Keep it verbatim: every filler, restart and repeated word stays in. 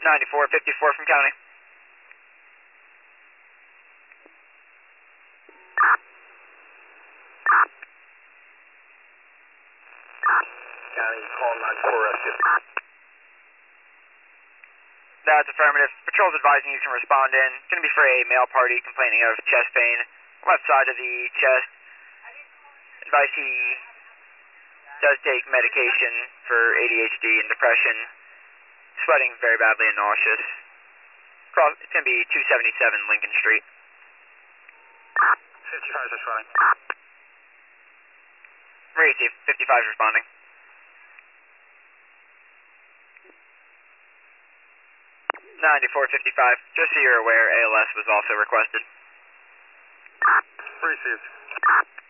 ninety-four fifty-four from county. County, call ninety-four rescue. That's affirmative. Patrol's advising you can respond in. It's going to be for a male party complaining of chest pain, left side of the chest. Advice he does take medication for A D H D and depression. Sweating very badly and nauseous. It's going to be two seventy-seven Lincoln Street. fifty-five is responding. Emergency, fifty-five is responding. ninety-four fifty-five, just so you're aware, A L S was also requested. Received.